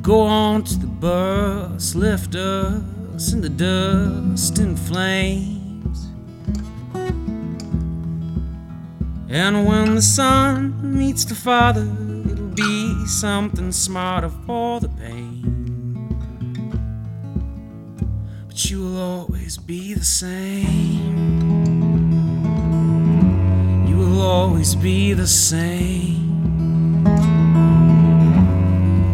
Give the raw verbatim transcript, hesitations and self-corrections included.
Go on to the bus, lift us in the dust and flames. And when the son meets the father, it'll be something smarter for the pain. But you will always be the same. You will always be the same.